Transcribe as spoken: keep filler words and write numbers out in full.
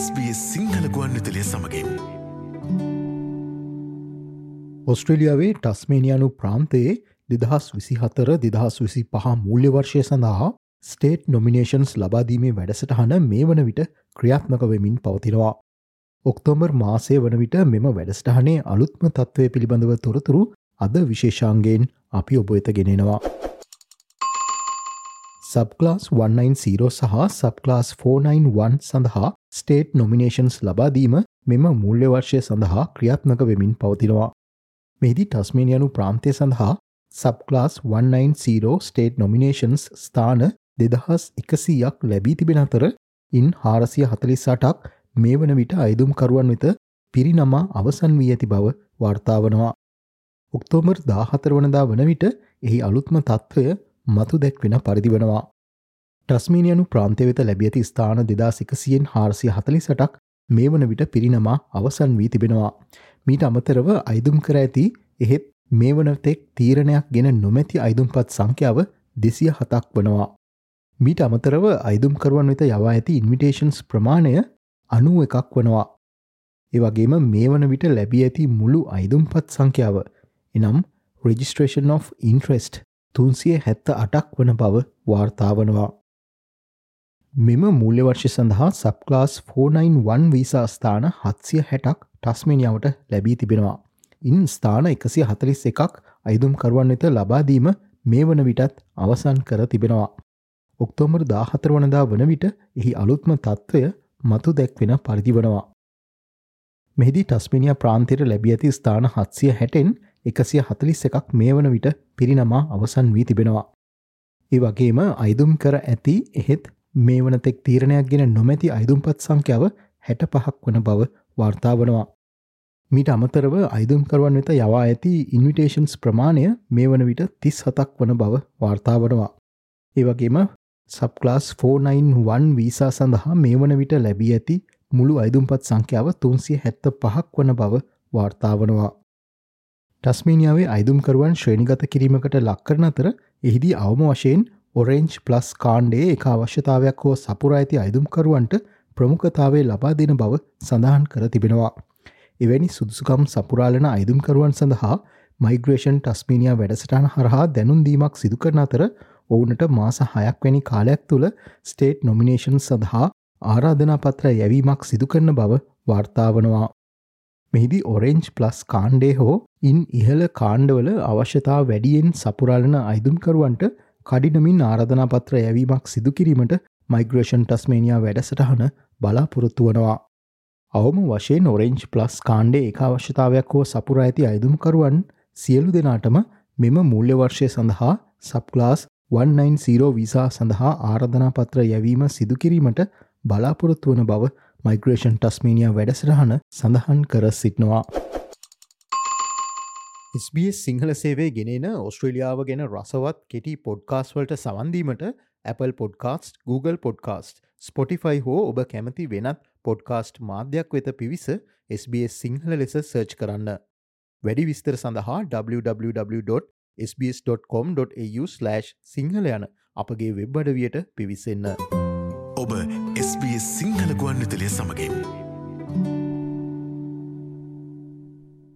S B S Sinhala ගුවන්විදුලිය සමගින් ඔස්ට්‍රේලියාවේ ටස්මේනියානු ප්‍රාන්තයේ දෙදහස් විසි හතර දෙදහස් විසි පහ මූල්‍ය වර්ෂය සඳහා ස්ටේට් නොමිනේෂන්ස් ලබාදීමේ වැඩසටහන මේ වන විට ක්‍රියාත්මක වෙමින් පවතිනවා. ඔක්තෝබර් මාසය වන විට මෙම වැඩසටහනේ අලුත්ම තත්ත්වය පිළිබඳව තොරතුරු අද විශේෂාන්ගයෙන් අපි ඔබ වෙත ගෙනෙනවා. සබ්ක්ලාස් එකනොය සහ සබ්ක්ලාස් ෆෝර්නයින්වන් සඳහා ස්ටේට් නොමිනේෂන්ස් ලබාදීම මෙම මූල්‍ය වර්ෂය සඳහා ක්‍රියාත්මක වෙමින් පවතිනවා. මෙහිදී ටස්මේනියානු ප්‍රාන්තය සඳහා සබ්ක්ලාස් එකනොය ස්ටේට් නොමිනේෂන්ස් ස්ථාන දෙදහස් එකසීයක් ලැබී තිබෙන අතර ඉන් හාරසිය හතළිස් අටක් මේ වන විට අයදුම්කරුවන් වෙත පිරිනමා අවසන් වී ඇති බව වාර්තා වනවා. ඔක්තෝබර් දාහතර වනදා වන විට එහි අලුත්ම තත්ත්වය මතු දැක්වෙන පරිදි වනවා. ටස්මේනියානු ප්‍රාන්තය වෙත ලැබී ඇති ස්ථාන දෙදහස් එකසියෙන් හාරසිය හතළිස් අටක් මේ වන විට පිරිනමා අවසන් වී තිබෙනවා. මීට අමතරව අයදුම් කර ඇති එහෙත් මේ වනතෙක් තීරණයක් ගෙන නොමැති අයදුම්පත් සංඛ්‍යාව දෙසිය හතක් වනවා. මීට අමතරව අයදුම්කරුවන් වෙත යවා ඇති ඉන්විටේෂන්ස් ප්‍රමාණය අනූ එකක් වනවා. ඒවගේම මේ වන විට ලැබී ඇති මුළු අයදුම්පත් සංඛ්‍යාව එනම් Registration of Interest තුන්සිය හැත්ත අටක් වන බව වාර්තා වනවා. මෙම මූල්‍ය වර්ෂය සඳහා සබ්ක්ලාස් ෆෝර්නයින්වන් වීසා ස්ථාන හත්සිය හැටක් ටස්මේනියාවට ලැබී තිබෙනවා. ඉන් ස්ථාන එකසිය හතළිස් එකක් අයදුම්කරුවන් වෙත ලබාදීම මේ වන විටත් අවසන් කර තිබෙනවා. ඔක්තෝබර් දාහතර වනදා වන විට එහි අලුත්ම තත්ත්වය මතු දැක්වෙන පරිදි වනවා. මෙහිදී ටස්මේනියා ප්‍රාන්තයට ලැබී ඇති ස්ථාන හත්සිය හැටෙන් එකසිය හතළිස් එකක් මේ වන විට පිරිනමා අවසන් වී තිබෙනවා. ඒ වගේම අයදුම් කර ඇති එහෙත් මේ වනතෙක් තීරණයක් ගෙන නොමැති අයදුම්පත් සංඛ්‍යාව හැට පහක් වන බව වාර්තා වනවා. මීට අමතරව අයදුම්කරුවන් වෙත යවා ඇති ඉන්විටේෂන්ස් ප්‍රමාණය මේ වන විට තිස් හතක් වන බව වාර්තා වනවා. ඒ වගේම සබ්ක්ලාස් ෆෝර්නයින්වන් වීසා සඳහා මේ වන විට ලැබී ඇති මුළු අයදුම්පත් සංඛ්‍යාව තුන්සිය හැත්ත පහක් වන බව වාර්තා වනවා. ටස්මේනියාවේ අයදුම්කරුවන් ශ්‍රේණිගත කිරීමකට ලක්කරන අතර එහිදී අවම වශයෙන් ඔරෙන්ජ් ප්ලස් කාණ්ඩයේ එක අවශ්‍යතාවයක් හෝ සපුරා ඇති අයදුම්කරුවන්ට ප්‍රමුඛතාවය ලබා දෙන බව සඳහන් කර තිබෙනවා. එවැනි සුදුසුකම් සපුරාලන අයදුම්කරුවන් සඳහා මයිග්‍රේෂන් ටස්මේනියා වැඩසටහන හරහා දැනුම් දීමක් සිදු කරන අතර ඔවුනට මාස හයක් වැනි කාලයක් තුළ ස්ටේට් නොමිනේෂන් සඳහා ආරාධනා පත්‍ර යැවීමක් සිදු කරන බව වාර්තා වනවා. මෙහිදී ඔරෙන්ජ් ප්ලස් කාණ්ඩේ හෝ ඉන් ඉහළ කාණ්ඩවල අවශ්‍යතා වැඩියෙන් සපුරාලන අයදුම්කරුවන්ට කඩිනමින් ආරාධනා පත්‍ර යැවීමක් සිදු කිරීමට මයිග්‍රේෂන් ටස්මේනියා වැඩසටහන බලාපොරොත්තු වනවා. අවම වශයෙන් ඔරෙන්ජ් ප්ලස් කාණ්ඩේ එක අවශ්‍යතාවයක් හෝ සපුරා ඇති අයදුම්කරුවන් සියලු දෙනාටම මෙම මූල්‍ය වර්ෂය සඳහා සබ්ක්ලාස් එකනොය වීසා සඳහා ආරාධනා පත්‍ර යැවීම සිදු කිරීමට බලාපොරොත්තු වන බව මයිග්‍රේෂන් ටස්මේනියා වැඩසටහන සඳහන් කර සිටිනවා. එස් බී එස් සිංහල සේවය ගෙනෙන ඔස්ට්‍රේලියාව ගැන රසවත් කෙටි පොඩ්කාස්ට් වලට සවන්දීමට Apple Podcast, Google Podcast, Spotify හෝ ඔබ කැමති වෙනත් පොඩ්කාස්ට් මාධ්‍යයක් වෙත පිවිස එස් බී එස් සිංහල ලෙස සර්ච් කරන්න. වැඩි විස්තර සඳහා W W W dot S B S dot com dot A U slash Sinhala යන අපගේ වෙබ් අඩවියට පිවිසෙන්න. ඔබ එස් බී එස් සිංහල ගුවන්විදුලිය සමගින්